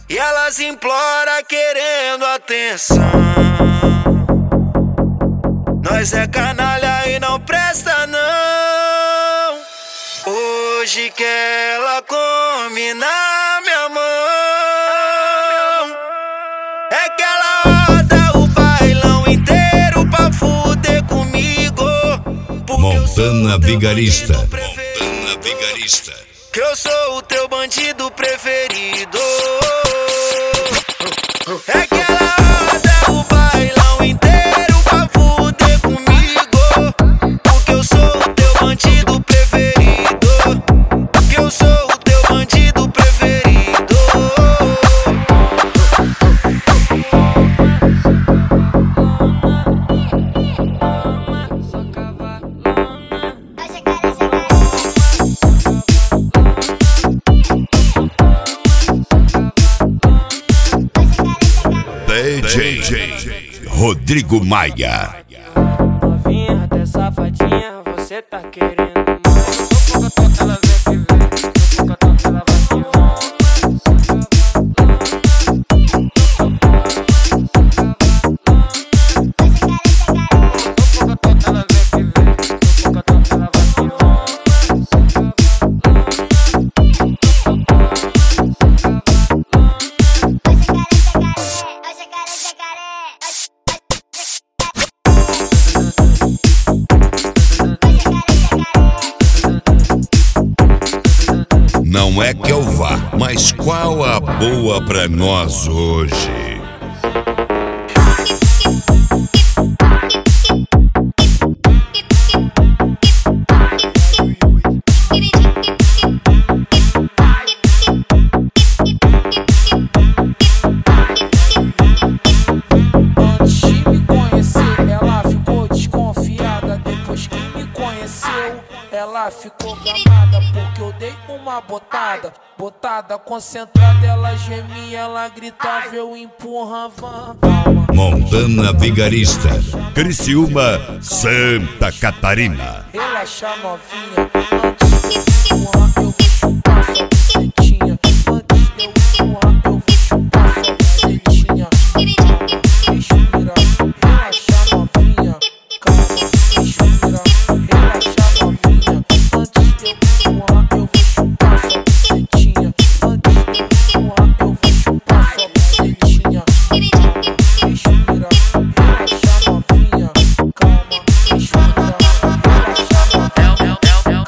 E elas imploram querendo atenção. Nós é canalha e não presta não. Hoje que ela come na minha mão. É que ela roda o bailão inteiro pra fuder comigo. Montana Vigarista. Montana Vigarista. Que eu sou o teu bandido preferido. É que ela roda o bailão inteiro pra fuder comigo. Porque eu sou o teu bandido preferido. Que eu sou o teu bandido preferido. DJ Rodrigo Maia. Novinha, até safadinha, você tá querendo mais. Ela vem que vem, ela vai que vai. Ela vem que vem, ela vai que vai. Não é que eu vá, mas qual a boa pra nós hoje? Antes de me conhecer, ela ficou desconfiada. Depois que me conheceu, ela ficou gamada. Porque eu dei uma botada, concentrada. Ela gemia, ela gritava, eu empurrava. Montana Vigarista, Criciúma, Santa Catarina. Relaxa, novinha, antes de empurrar eu vou chupar sua bucetinha. Antes de eu empurrar eu vou chupar sua bucetinha. Respira, relaxa, novinha, calma, respira, relaxa, novinha. Antes de eu empurrar eu vou chupar sua bucetinha. Antes de eu empurrar eu vou chupar sua bucetinha. Respira, relaxa, novinha, calma, respira, relaxa, novinha.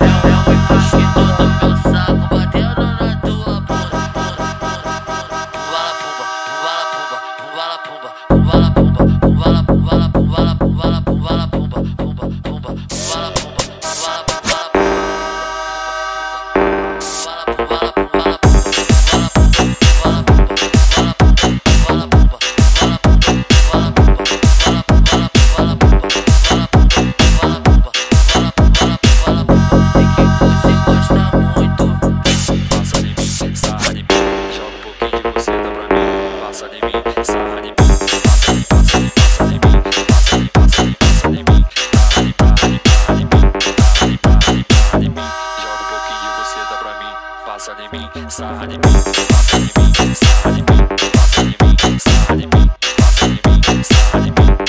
Passa de mim, sarra de mim, passa de mim, sarra de mim, passa de mim, sarra de mim, passa de mim, sarra de mim.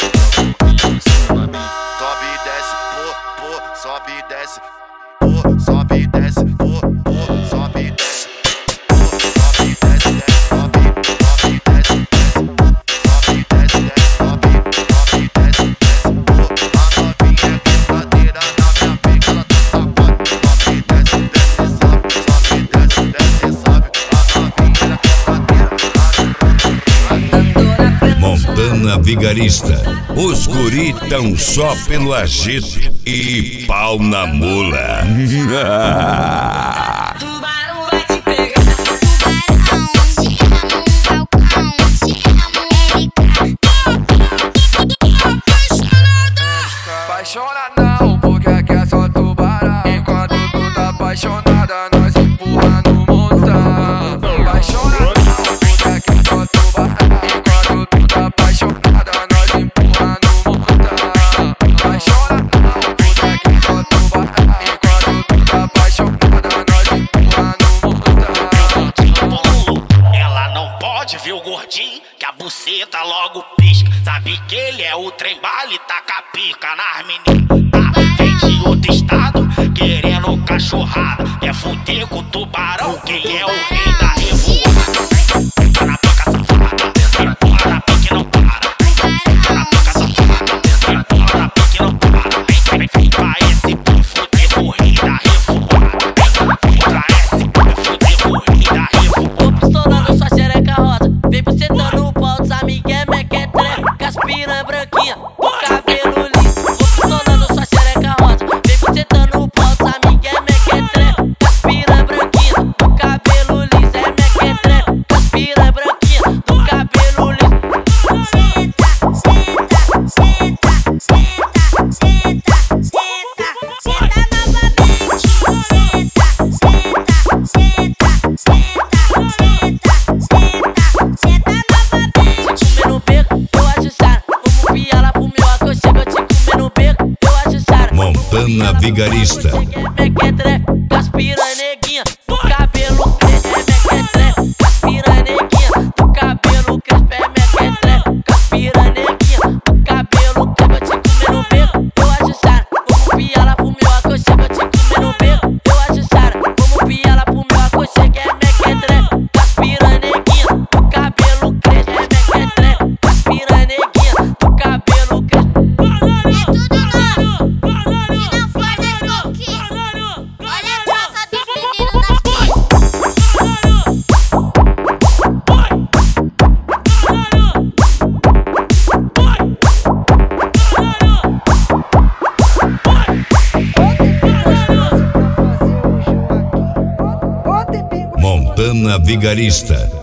Sobe e desce, pô, sobe e desce, pô, sobe e desce, pô, sobe e desce, pô, sobe e desce, desce, sobe e desce, desce, sobe e desce, desce, sobe e desce, desce, pô, a novinha brincadeira na minha pica, ela tá safada, sobe e desce, desce, sobe e desce, desce, sobe, a novinha brincadeira. Montana Vigarista, os guri tão só pelo agito e pau na mula. Tubarão vai te pegar. Tubarão te amo, Falcão te amo, Apaixona não, porque aqui é só tubarão. Enquanto tu tá apaixonada, nós empurra no montão. Apaixona não, porque aqui é só tubarão. Enquanto tu tá apaixonada, nós empurra no montão. Apaixona não, porque aqui é só tubarão. Enquanto tu tá apaixonada, já logo pisca. Sabe que ele é o trem bala e taca pica nas meninas. Tá, vem de outro estado, querendo cachorrada. Quer fuder com o tubarão, que ele é o rei da revoada. Entra na boca safada, empurra na pique não para. Entra na boca safada, empurra na pique não para. Vem pra esse pô, fuder com o rei da revoada. Vem pra esse pô, fuder com o rei da revoada. Tô pistolando sua xereca rosa, vem bucetando o pau dos amigué, mequetré, com as piranha branquinha, o cabelo liso. Tô pistolando sua xereca rosa, vem bucetando o pau dos amigué, mequetré, com as piranha branquinha, o cabelo liso. É mequetré, com as piranha branquinha, o cabelo liso. Montana Vigarista. Mequetré, com as piranha neguinha, do cabelo crespo. É mequetré, com as piranha neguinha, do cabelo crespo. É mequetré, com as piranha neguinha, do cabelo crespo. Eu te comer no beco, eu acho Sara. Vamos piar pro meu aconchego. Eu te comer no beco, eu acho Sara. Vamos piar pro meu aconchego. É mequetré, com as piranha neguinha, do cabelo crespo. É mequetré, com as piranha neguinha, do cabelo crespo. Montana Vigarista.